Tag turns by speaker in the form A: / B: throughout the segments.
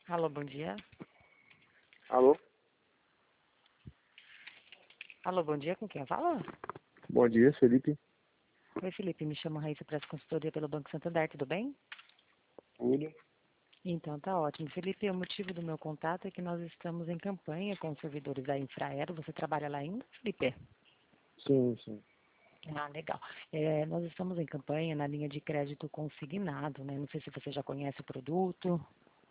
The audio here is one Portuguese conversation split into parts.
A: Alô, bom dia.
B: Alô?
A: Alô, bom dia, com quem fala?
B: Bom dia, Felipe.
A: Oi, Felipe, me chamo Raíssa Presta Consultoria pelo Banco Santander, tudo bem?
B: Tudo?
A: Então, tá ótimo. Felipe, o motivo do meu contato é que nós estamos em campanha com os servidores da Infraero. Você trabalha lá ainda, Felipe?
B: Sim, sim.
A: Ah, legal. Nós estamos em campanha na linha de crédito consignado, né? Não sei se você já conhece o produto.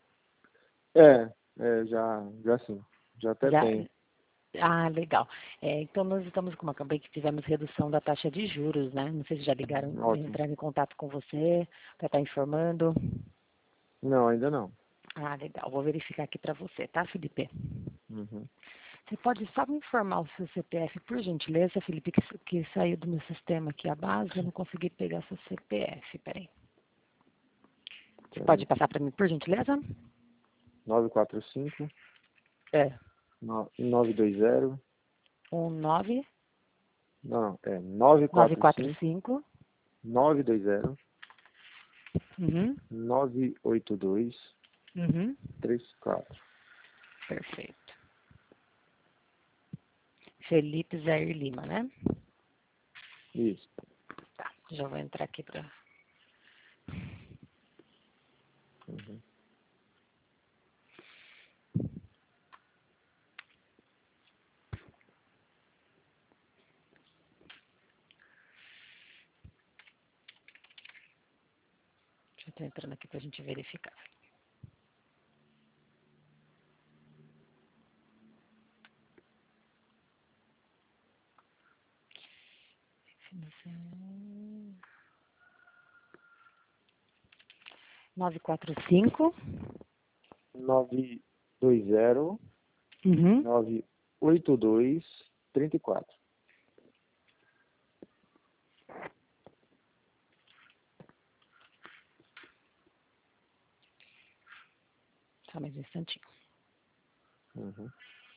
B: Já sim. Já até
A: Já,
B: tenho.
A: legal. Então, nós estamos com uma campanha que tivemos redução da taxa de juros, né? Não sei se já ligaram,
B: Ótimo.
A: entraram em contato com você para estar informando.
B: Não, ainda não.
A: Ah, legal. Vou verificar aqui para você, tá, Felipe?
B: Uhum.
A: Você pode só me informar o seu CPF, por gentileza, Felipe, que saiu do meu sistema aqui a base, eu não consegui pegar seu CPF, peraí. Você pode
B: Peraí.
A: passar para mim, por gentileza?
B: 945
A: É.
B: 920.
A: 19
B: Não, é 945
A: 945.
B: 920
A: Uhum.
B: 982
A: Uhum.
B: 34.
A: Perfeito. Felipe Zair Lima, né?
B: Isso.
A: Tá, já vou entrar aqui para...
B: Uhum.
A: Já estou entrando aqui para a gente verificar. Financiamento. 945.
B: 920
A: Uhum.
B: 982 34.
A: Só mais um instantinho.
B: Uhum.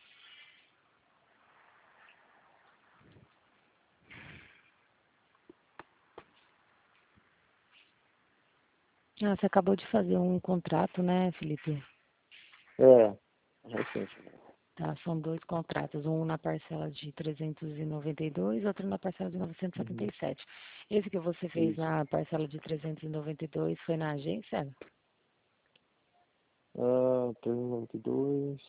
A: Ah, você acabou de fazer um contrato, né, Felipe?
B: É, recente.
A: Tá, são dois contratos, um na parcela de 392, outro na parcela de
B: Uhum.
A: 977. Esse que você fez
B: Isso.
A: na parcela de 392 foi na agência?
B: 392.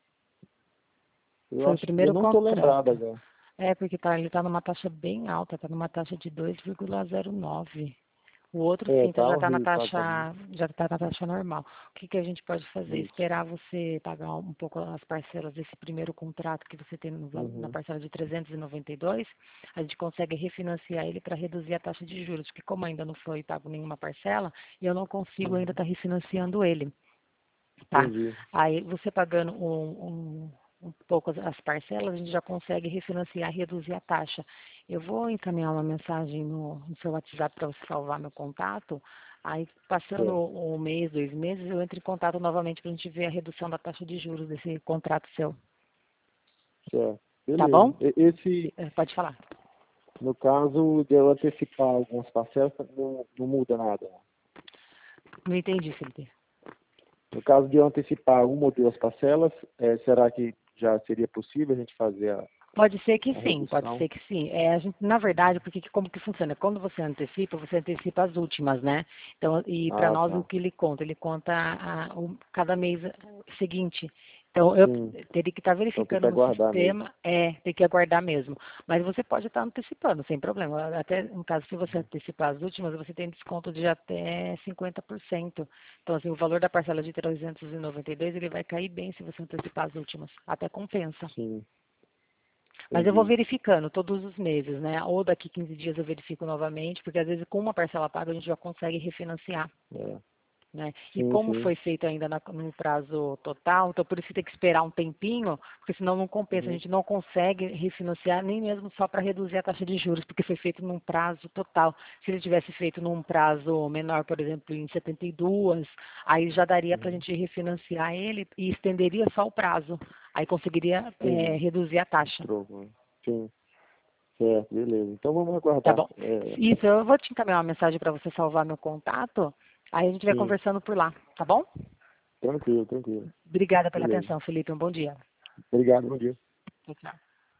A: Foi o
B: Eu
A: primeiro
B: não tô lembrado
A: contrato.
B: agora.
A: Porque ele está numa taxa bem alta, está numa taxa de 2,09. O outro
B: É,
A: sim,
B: tá
A: já está na
B: horrível, tá
A: taxa, já está na taxa normal. O que a gente pode fazer?
B: isso.
A: Esperar você pagar um pouco as parcelas desse primeiro contrato que você tem na
B: Uhum,
A: parcela de 392, a gente consegue refinanciar ele para reduzir a taxa de juros, porque como ainda não foi pago nenhuma parcela, eu não consigo ainda
B: uhum.
A: estar refinanciando ele, tá?
B: Entendi.
A: Aí você pagando um pouco as parcelas, a gente já consegue refinanciar e reduzir a taxa. Eu vou encaminhar uma mensagem no seu WhatsApp para você salvar meu contato. Aí, passando
B: Certo,
A: um mês, 2 meses, eu entro em contato novamente para a gente ver a redução da taxa de juros desse contrato seu.
B: certo.
A: Tá
B: Beleza.
A: bom?
B: Esse,
A: Pode falar.
B: no caso de eu antecipar algumas parcelas, não muda nada.
A: Não entendi, Felipe.
B: No caso de eu antecipar uma ou duas parcelas, será que já seria possível a gente fazer
A: Pode ser que
B: a
A: sim, pode
B: redução?
A: ser que sim. A gente, na verdade, porque como que funciona? Quando você antecipa as últimas, né? Então, e para
B: Ah,
A: nós o
B: tá.
A: que ele conta cada mês seguinte. Então, eu
B: Sim.
A: teria que estar
B: Então tem que
A: verificando no
B: aguardar mesmo.
A: sistema, tem que aguardar mesmo. Mas você pode estar antecipando, sem problema. Até, no caso, se você antecipar as últimas, você tem desconto de até 50%. Então, assim, o valor da parcela de 392, ele vai cair bem se você antecipar as últimas. Até compensa.
B: Sim,
A: Mas eu vou
B: entendi.
A: verificando todos os meses, né? Ou daqui 15 dias eu verifico novamente, porque às vezes com uma parcela paga a gente já consegue refinanciar,
B: É.
A: né? E
B: Sim,
A: como
B: sim.
A: foi feito ainda no prazo total, então por isso que tem que esperar um tempinho, porque senão não compensa, a
B: Uhum.
A: gente não consegue refinanciar nem mesmo só para reduzir a taxa de juros, porque foi feito num prazo total. Se ele tivesse feito num prazo menor, por exemplo, em 72, aí já daria para a
B: Uhum.
A: gente refinanciar ele e estenderia só o prazo. Aí conseguiria
B: Entendi.
A: reduzir a taxa.
B: Trocou. Sim. Certo, beleza. Então vamos
A: Tá
B: aguardar.
A: bom. Isso, eu vou te encaminhar uma mensagem para você salvar meu contato. Aí a gente vai
B: Sim,
A: conversando por lá, tá bom?
B: Tranquilo, tranquilo.
A: Obrigada pela
B: Beleza.
A: atenção, Felipe. Um bom dia.
B: Obrigado, bom dia.
A: Tchau, tchau.